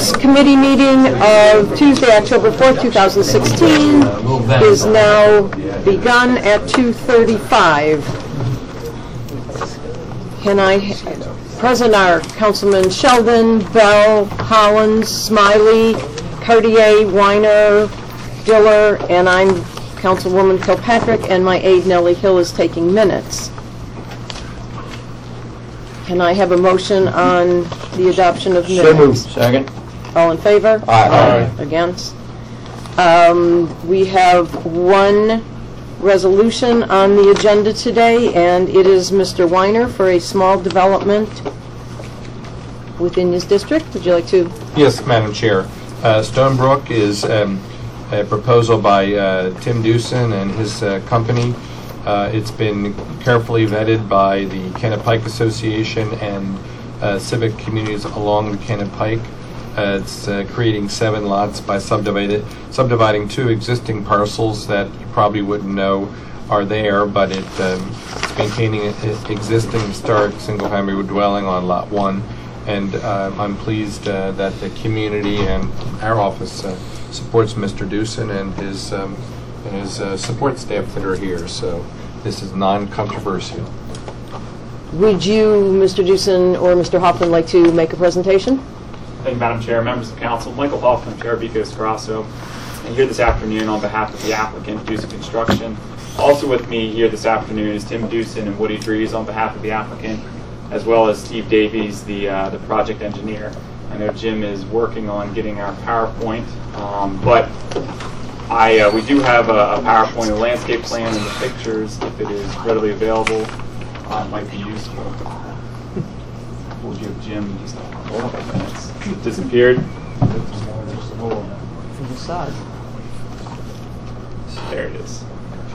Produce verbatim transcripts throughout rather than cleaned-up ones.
This committee meeting of Tuesday, October fourth, two thousand sixteen is now begun at two thirty-five. Can I present our Councilman Sheldon, Bell, Hollins, Smiley, Cartier, Weiner, Diller, and I'm Councilwoman Kilpatrick, and my aide Nellie Hill is taking minutes. Can I have a motion on the adoption of minutes? So moved. Second. All in favor? Aye. Aye. Against? Um, we have one resolution on the agenda today, and it is Mister Weiner for a small development within his district. Would you like to? Yes, Madam Chair. Uh, Stonebrook is um, a proposal by uh, Tim Dewson and his uh, company. Uh, it's been carefully vetted by the Kennet Pike Association and uh, civic communities along the Kennet Pike. Uh, it's uh, creating seven lots by subdivided, subdividing two existing parcels that you probably wouldn't know are there, but it, um, it's maintaining an existing historic single-family dwelling on Lot one. And uh, I'm pleased uh, that the community and our office uh, supports Mister Dewson and his um, and his uh, support staff that are here. So this is non-controversial. Would you, Mister Dewson or Mister Hoffman, like to make a presentation? Thank you, Madam Chair, members of Council. Michael Hoffman, Chair of Ecos Grasso, and here this afternoon on behalf of the applicant, Dewson Construction. Also with me here this afternoon is Tim Dewson and Woody Dries on behalf of the applicant, as well as Steve Davies, the uh, the project engineer. I know Jim is working on getting our PowerPoint, um, but I uh, we do have a, a PowerPoint, a landscape plan, and the pictures, if it is readily available, uh, might be useful. We'll give Jim just a couple minutes. It disappeared. From the side. There it is.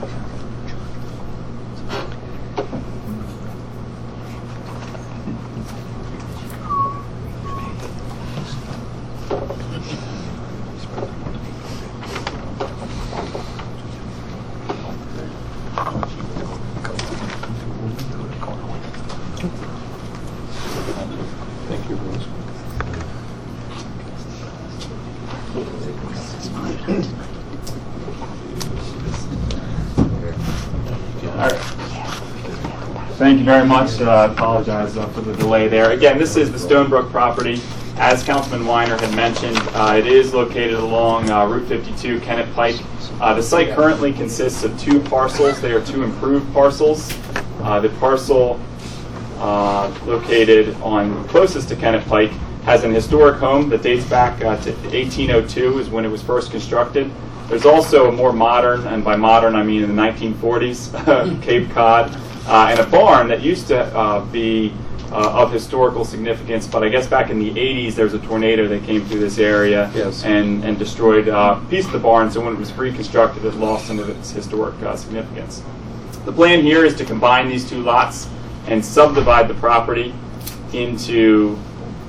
Thank you, Rose. All right. Thank you very much. Uh, I apologize uh, for the delay there. Again, this is the Stonebrook property. As Councilman Weiner had mentioned, uh, it is located along uh, Route fifty-two, Kennet Pike. Uh, the site currently consists of two parcels. They are two improved parcels. Uh, the parcel uh, located on closest to Kennet Pike has an historic home that dates back uh, to eighteen oh two is when it was first constructed. There's also a more modern, and by modern I mean in the nineteen forties, Cape Cod, uh, and a barn that used to uh, be uh, of historical significance, but I guess back in the eighties there was a tornado that came through this area Yes. and, and destroyed uh, a piece of the barn, so when it was reconstructed it lost some of its historic uh, significance. The plan here is to combine these two lots and subdivide the property into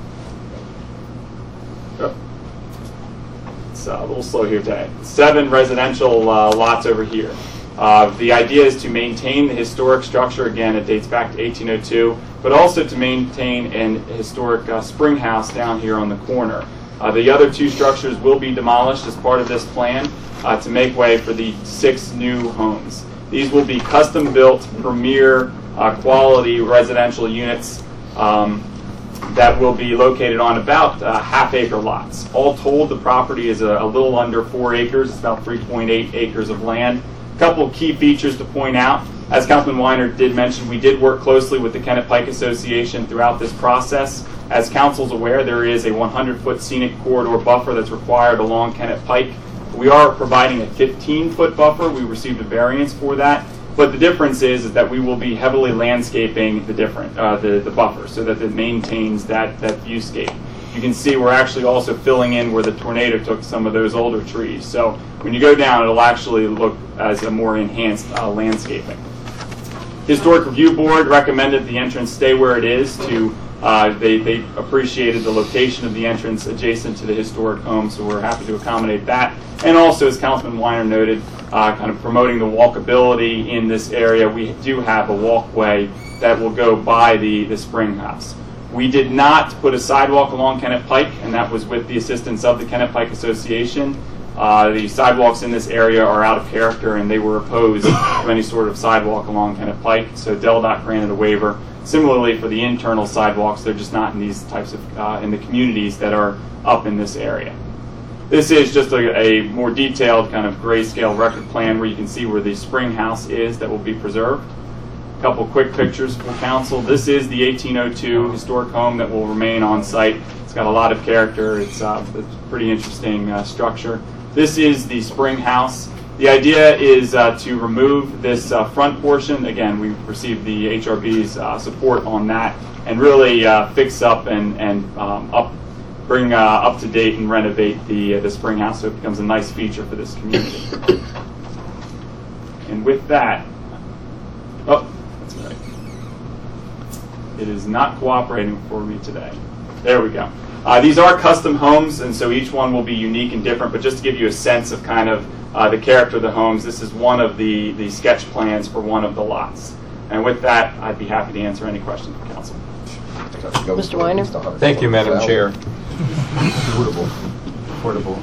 oh, it's uh, a little slow here today. Seven residential uh, lots over here. Uh, the idea is to maintain the historic structure. Again, it dates back to eighteen oh two, but also to maintain an historic uh, spring house down here on the corner. Uh, the other two structures will be demolished as part of this plan uh, to make way for the six new homes. These will be custom-built, premier, uh, quality residential units um, that will be located on about uh, half-acre lots. All told, the property is a, a little under four acres. It's about three point eight acres of land. A couple of key features to point out. As Councilman Weiner did mention, we did work closely with the Kennet Pike Association throughout this process. As Council's aware, there is a one hundred foot scenic corridor buffer that's required along Kennet Pike. We are providing a fifteen foot buffer. We received a variance for that. But the difference is, is that we will be heavily landscaping the different uh, the, the buffer so that it maintains that, that viewscape. You can see we're actually also filling in where the tornado took some of those older trees. So when you go down, it'll actually look as a more enhanced uh, landscaping. Historic Review Board recommended the entrance stay where it is. To uh, they, they appreciated the location of the entrance adjacent to the historic home, so we're happy to accommodate that. And also, as Councilman Weiner noted, uh, kind of promoting the walkability in this area, we do have a walkway that will go by the, the spring house. We did not put a sidewalk along Kennett Pike, and that was with the assistance of the Kennett Pike Association. Uh, the sidewalks in this area are out of character, and they were opposed to any sort of sidewalk along Kennett Pike, so DelDOT granted a waiver. Similarly, for the internal sidewalks, they're just not in these types of, uh, in the communities that are up in this area. This is just a, a more detailed kind of grayscale record plan where you can see where the spring house is that will be preserved. A couple quick pictures for council. This is the eighteen oh two historic home that will remain on site. It's got a lot of character. It's, uh, it's a pretty interesting uh, structure. This is the spring house. The idea is uh, to remove this uh, front portion. Again, we've received the H R B's uh, support on that, and really uh, fix up and, and um, up, bring uh, up to date and renovate the, uh, the spring house so it becomes a nice feature for this community. And with that, oh, that's right. It is not cooperating for me today. There we go. Uh, these are custom homes, and so each one will be unique and different, but just to give you a sense of kind of uh, the character of the homes, this is one of the, the sketch plans for one of the lots. And with that, I'd be happy to answer any questions from council. Mister Weiner? Thank you, Madam Chair. Affordable. Affordable.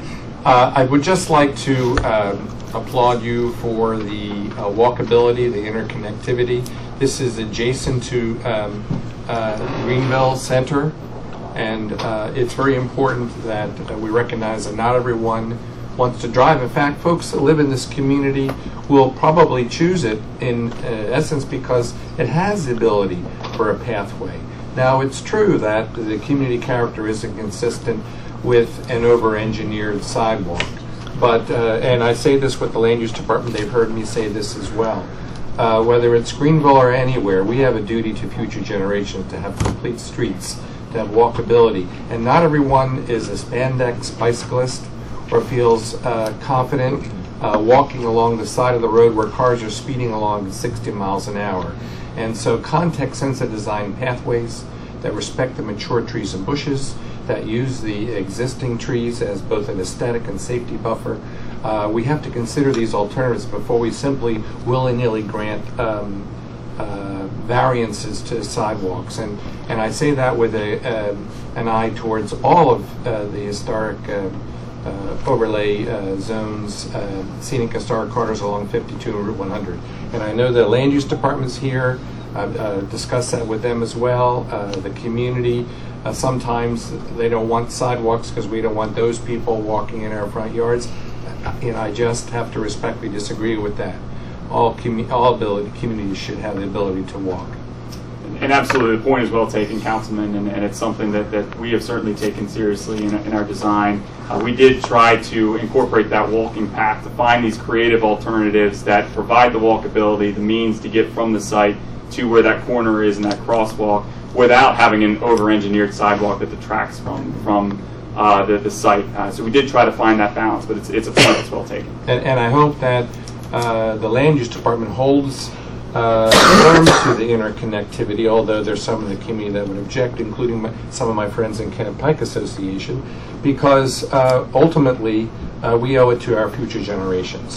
Uh, I would just like to uh, applaud you for the uh, walkability, the interconnectivity. This is adjacent to um, uh, Greenville Center, and uh, it's very important that uh, we recognize that not everyone wants to drive. In fact, folks that live in this community will probably choose it in uh, essence because it has the ability for a pathway. Now, it's true that the community character isn't consistent with an over-engineered sidewalk. But, uh, and I say this with the Land Use Department, they've heard me say this as well. Uh, whether it's Greenville or anywhere, we have a duty to future generations to have complete streets, to have walkability. And not everyone is a spandex bicyclist or feels uh, confident uh, walking along the side of the road where cars are speeding along at sixty miles an hour. And so context-sensitive design pathways that respect the mature trees and bushes, that use the existing trees as both an aesthetic and safety buffer. Uh, we have to consider these alternatives before we simply willy-nilly grant um, uh, variances to sidewalks. And, and I say that with a, uh, an eye towards all of uh, the historic uh, uh, overlay uh, zones, uh, scenic historic corridors along fifty-two and Route one hundred. And I know the Land Use Department's here. I've uh, discussed that with them as well. Uh, the community, uh, sometimes they don't want sidewalks because we don't want those people walking in our front yards. You know, I just have to respectfully disagree with that. All, commu all ability, communities should have the ability to walk. And absolutely, the point is well taken, Councilman, and, and it's something that, that we have certainly taken seriously in, in our design. Uh, we did try to incorporate that walking path to find these creative alternatives that provide the walkability, the means to get from the site to where that corner is and that crosswalk without having an over-engineered sidewalk that detracts from, from uh, the, the site. Uh, so we did try to find that balance, but it's, it's a point that's well taken. And, and I hope that uh, the Land Use Department holds Uh, firm to the interconnectivity, although there's some in the community that would object, including my, some of my friends in Kennett Pike Association, because uh, ultimately uh, we owe it to our future generations.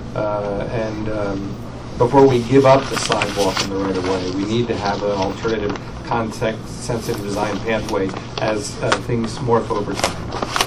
Uh, and um, before we give up the sidewalk in the right of way, we need to have an alternative context-sensitive design pathway as uh, things morph over time.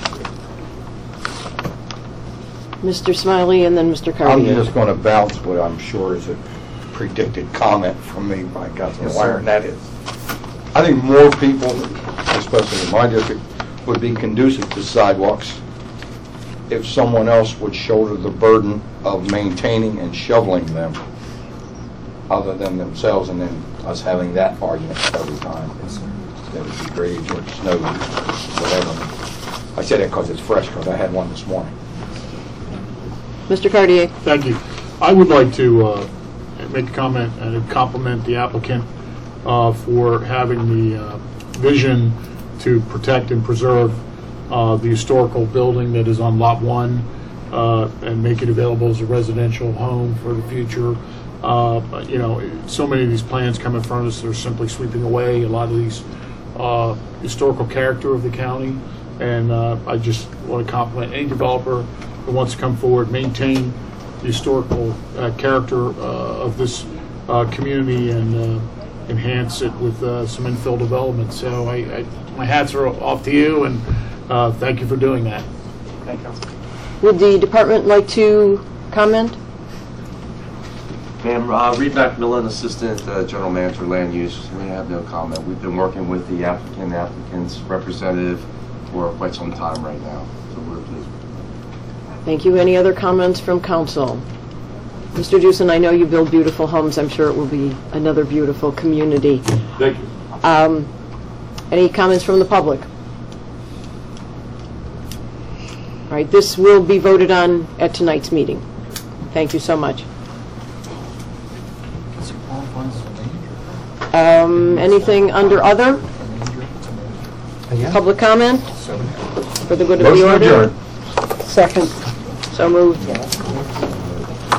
Mister Smiley and then Mister I'm Cartier. just going to bounce what I'm sure is a predicted comment from me by Councilman Yes, Weiner, sir. and that is, I think more people, especially in my district, would be conducive to sidewalks if someone else would shoulder the burden of maintaining and shoveling them, other than themselves, and then us having that argument every time. Yes, sir. That would be great, or snow, whatever. I said it because it's fresh, because I had one this morning. Mister Cartier. Thank you. I would like to uh, make a comment and compliment the applicant uh, for having the uh, vision to protect and preserve uh, the historical building that is on Lot one uh, and make it available as a residential home for the future. Uh, but, you know, so many of these plans come in front of us, they're simply sweeping away a lot of these uh, historical character of the county. And uh, I just want to compliment any developer who wants to come forward, maintain the historical uh, character uh, of this uh, community, and uh, enhance it with uh, some infill development. So I, I, my hats are off to you, and uh, thank you for doing that. Thank you, Council. Would the department like to comment? Ma'am, uh, Reed Macmillan, Assistant uh, General Manager, Land Use. We have no comment. We've been working with the applicant, applicant's representative for quite some time right now, so we're pleased. Thank you. Any other comments from council? Mister Dewson, I know you build beautiful homes. I'm sure it will be another beautiful community. Thank you. Um, Any comments from the public? All right, this will be voted on at tonight's meeting. Thank you so much. Um, anything under other? Public comment? For the good of the Motion order? adjourned. Second. So moved.